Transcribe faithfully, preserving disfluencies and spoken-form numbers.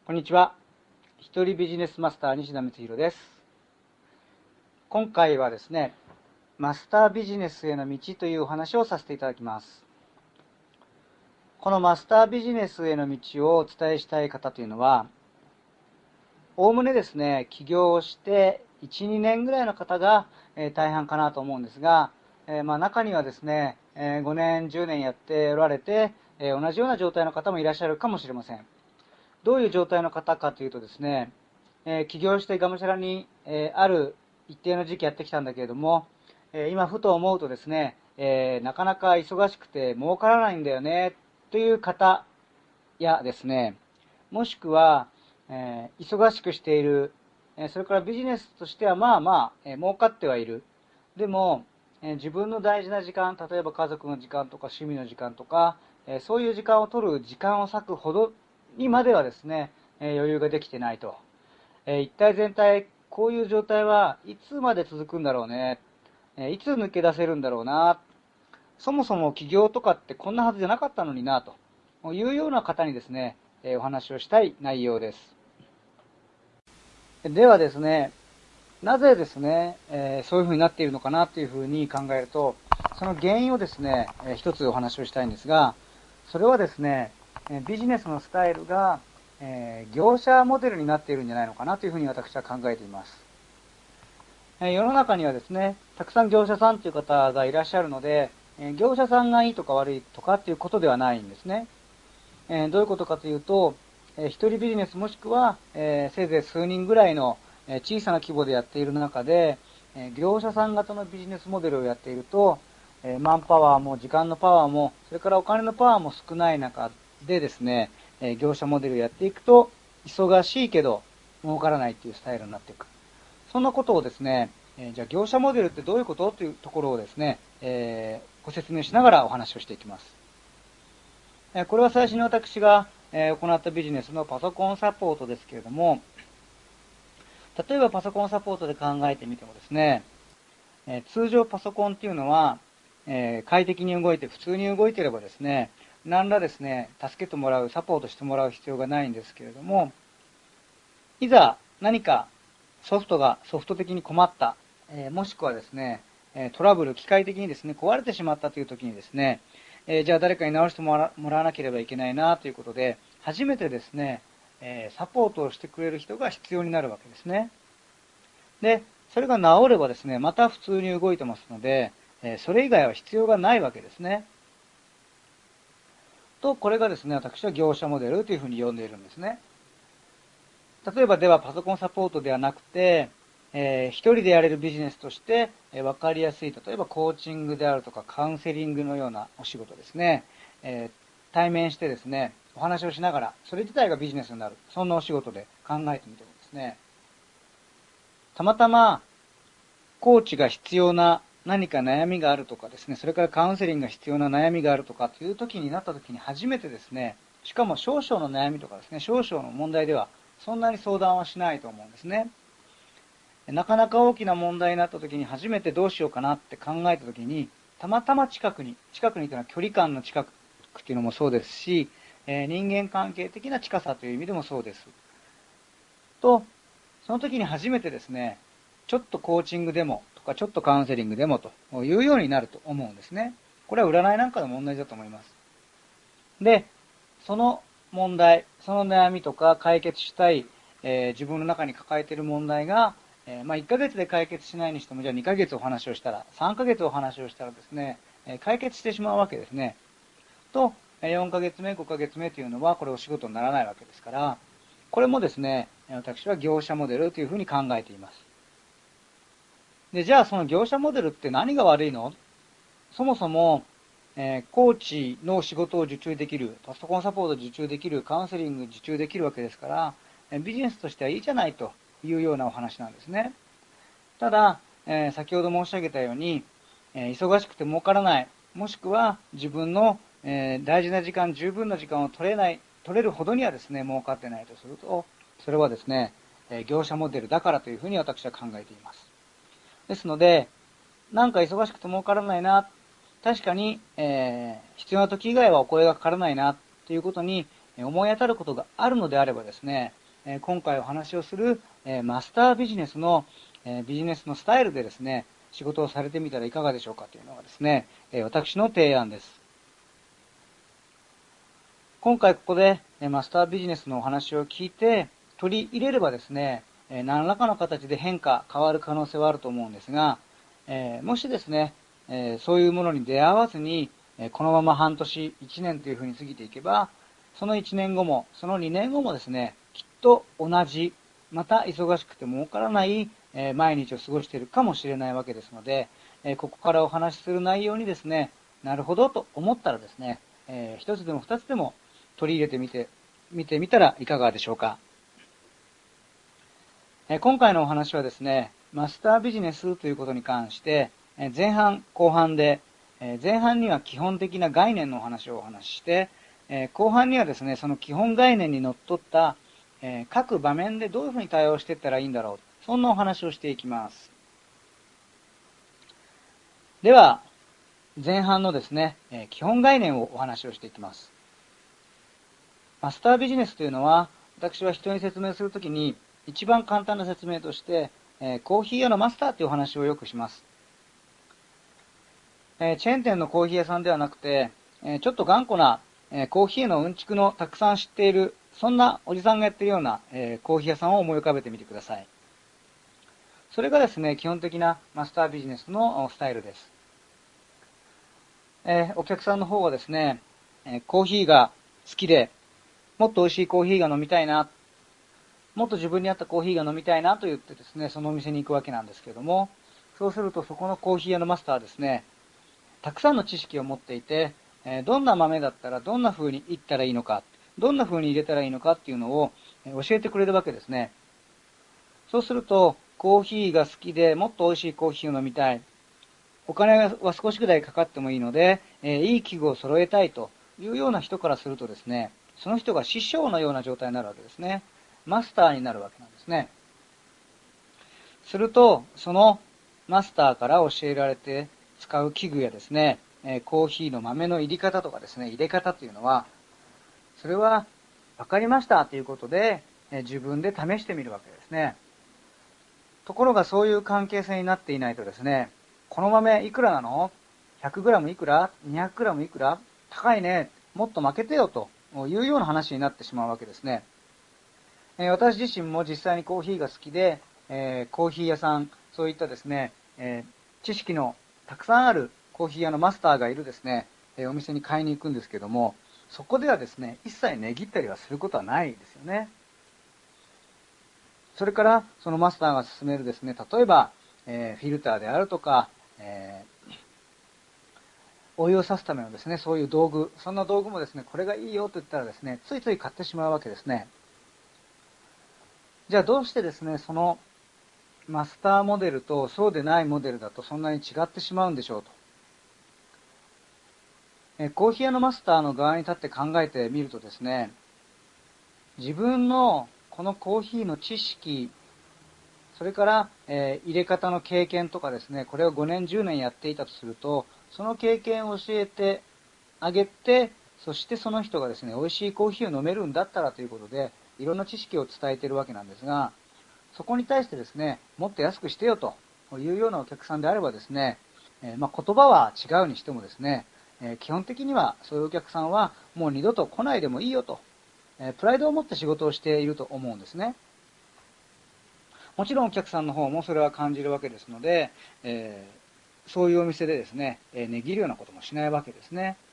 こんにちは。一人ビジネスマスター西田光弘です。今回はですね、マスタービジネスへの道というお話をさせていただきます。このマスタービジネスへの道をお伝えしたい方というのは、おおむねですね、起業をしていち、にねんぐらいの方が大半かなと思うんですが、えー、まあ中にはですね、ごねん、じゅうねんやっておられて、同じような状態の方もいらっしゃるかもしれません。どういう状態の方かというとですね、えー、起業してがむしゃらに、えー、ある一定の時期やってきたんだけれども、えー、今ふと思うとですね、えー、なかなか忙しくて儲からないんだよねという方やですね、もしくは、えー、忙しくしている、えー、それからビジネスとしてはまあまあ、えー、儲かってはいる。でも、えー、自分の大事な時間、例えば家族の時間とか趣味の時間とか、えー、そういう時間を取る時間を割くほどにまではですね、えー、余裕ができてないと。えー、一体全体、こういう状態はいつまで続くんだろうね。えー、いつ抜け出せるんだろうな。そもそも起業とかってこんなはずじゃなかったのにな、というような方にですね、えー、お話をしたい内容です。ではですね、なぜですね、えー、そういうふうになっているのかなというふうに考えると、その原因をですね、えー、一つお話をしたいんですが、それはですね、ビジネスのスタイルが、えー、業者モデルになっているんじゃないのかなというふうに私は考えています。えー、世の中にはですね、たくさん業者さんという方がいらっしゃるので、えー、業者さんがいいとか悪いとかっていうことではないんですね。えー、どういうことかというと、えー、一人ビジネスもしくは、えー、せいぜい数人ぐらいの、えー、小さな規模でやっている中で、えー、業者さん型のビジネスモデルをやっていると、えー、マンパワーも時間のパワーも、それからお金のパワーも少ない中でですね、えー、業者モデルをやっていくと、忙しいけど儲からないっていうスタイルになっていく。そんなことをですね、えー、じゃあ業者モデルってどういうことというところをですね、えー、ご説明しながらお話をしていきます。これは最初に私が行ったビジネスのパソコンサポートですけれども、例えばパソコンサポートで考えてみてもですね、通常パソコンっていうのは快適に動いて普通に動いていればですね、何らですね、助けてもらう、サポートしてもらう必要がないんですけれども、いざ何かソフトがソフト的に困った、もしくはですね、トラブル、機械的にですね、壊れてしまったという時にですね、えー、じゃあ誰かに直してもらわなければいけないなということで、初めてですね、えー、サポートをしてくれる人が必要になるわけですね。で、それが治ればですね、また普通に動いてますので、えー、それ以外は必要がないわけですね。と、これがですね、私は業者モデルというふうに呼んでいるんですね。例えばではパソコンサポートではなくて、えー、一人でやれるビジネスとして、えー、分かりやすい、例えばコーチングであるとかカウンセリングのようなお仕事ですね、えー、対面してですね、お話をしながら、それ自体がビジネスになる、そんなお仕事で考えてみてもですね、たまたまコーチが必要な何か悩みがあるとかですね、それからカウンセリングが必要な悩みがあるとかという時になった時に初めてですね、しかも少々の悩みとかですね、少々の問題ではそんなに相談はしないと思うんですね。なかなか大きな問題になった時に初めてどうしようかなって考えた時に、たまたま近くに、近くにというのは距離感の近くっていうのもそうですし、えー、人間関係的な近さという意味でもそうです。と、その時に初めてですね、ちょっとコーチングでもとか、ちょっとカウンセリングでもというようになると思うんですね。これは占いなんかの問題だと思います。で、その問題、その悩みとか解決したい、えー、自分の中に抱えている問題が、えー、まあいっかげつで解決しないにしても、じゃあにかげつお話をしたら、さんかげつお話をしたらですね、えー、解決してしまうわけですね。と、よんかげつめ、ごかげつめというのは、これお仕事にならないわけですから、これもですね、私は業者モデルというふうに考えています。で、じゃあその業者モデルって何が悪いの？そもそも、えー、コーチの仕事を受注できる、パソコンサポート受注できる、カウンセリング受注できるわけですから、えー、ビジネスとしてはいいじゃないというようなお話なんですね。ただ、えー、先ほど申し上げたように、えー、忙しくて儲からない、もしくは自分の、えー、大事な時間、十分な時間を取れない、取れるほどにはですね、儲かってないとすると、それはですね、えー、業者モデルだからというふうに私は考えています。ですので、なんか忙しくて儲からないな、確かに、えー、必要な時以外はお声がかからないな、ということに思い当たることがあるのであればですね、 え今回お話をする、えマスタービジネスの、えビジネスのスタイルでですね、仕事をされてみたらいかがでしょうかというのがですね、え私の提案です。今回ここでマスタービジネスのお話を聞いて取り入れればですね、何らかの形で変化、変わる可能性はあると思うんですが、もしですね、そういうものに出会わずに、このまま半年、いちねんというふうに過ぎていけば、そのいちねんごも、そのにねんごもですね、きっと同じ、また忙しくて儲からない毎日を過ごしているかもしれないわけですので、ここからお話しする内容にですね、なるほどと思ったらですね、一つでも二つでも取り入れてみて、見てみたらいかがでしょうか。今回のお話はですね、マスタービジネスということに関して、前半、後半で、前半には基本的な概念のお話をお話しして、後半にはですね、その基本概念にのっとった各場面でどういうふうに対応していったらいいんだろう。そんなお話をしていきます。では、前半のですね、基本概念をお話をしていきます。マスタービジネスというのは、私は人に説明するときに、一番簡単な説明として、えー、コーヒー屋のマスターというお話をよくします。えー、チェーン店のコーヒー屋さんではなくて、えー、ちょっと頑固な、えー、コーヒーのうんちくのたくさん知っている、そんなおじさんがやっているような、えー、コーヒー屋さんを思い浮かべてみてください。それがですね、基本的なマスタービジネスのスタイルです。えー、お客さんの方はですね、えー、コーヒーが好きで、もっと美味しいコーヒーが飲みたいな、もっと自分に合ったコーヒーが飲みたいなと言ってですね、そのお店に行くわけなんですけども、そうするとそこのコーヒー屋のマスターはですね、たくさんの知識を持っていて、どんな豆だったらどんな風にいったらいいのか、どんな風に入れたらいいのかっていうのを教えてくれるわけですね。そうすると、コーヒーが好きでもっと美味しいコーヒーを飲みたい。お金は少しぐらいかかってもいいので、いい器具を揃えたいというような人からするとですね、その人が師匠のような状態になるわけですね。マスターになるわけなんですね。すると、そのマスターから教えられて使う器具やですね、コーヒーの豆の入り方とかですね、入れ方というのは、それは分かりましたということで、自分で試してみるわけですね。ところがそういう関係性になっていないとですね、この豆いくらなの ?ひゃくグラム いくら ?にひゃくグラム いくら高いね。もっと負けてよというような話になってしまうわけですね。私自身も実際にコーヒーが好きで、えー、コーヒー屋さん、そういったですね、えー、知識のたくさんあるコーヒー屋のマスターがいるですね、えー、お店に買いに行くんですけども、そこではですね、一切値切ったりはすることはないですよね。それから、そのマスターが勧めるですね、例えば、えー、フィルターであるとか、えー、お湯を差すためのですね、そういう道具、そんな道具もですね、これがいいよと言ったらですね、ついつい買ってしまうわけですね。じゃあどうしてですね、そのマスターモデルとそうでないモデルだとそんなに違ってしまうんでしょうと。えコーヒー屋のマスターの側に立って考えてみるとですね、自分のこのコーヒーの知識、それから、えー、入れ方の経験とかですね、これをごねんじゅうねんやっていたとすると、その経験を教えてあげて、そしてその人がですね、美味しいコーヒーを飲めるんだったらということで、いろんな知識を伝えているわけなんですが、そこに対してですね、もっと安くしてよというようなお客さんであればですね、えー、まあ、言葉は違うにしてもですね、えー、基本的にはそういうお客さんはもう二度と来ないでもいいよと、えー、プライドを持って仕事をしていると思うんですね。もちろんお客さんの方もそれは感じるわけですので、えー、そういうお店でですね、えー、値切るようなこともしないわけですね。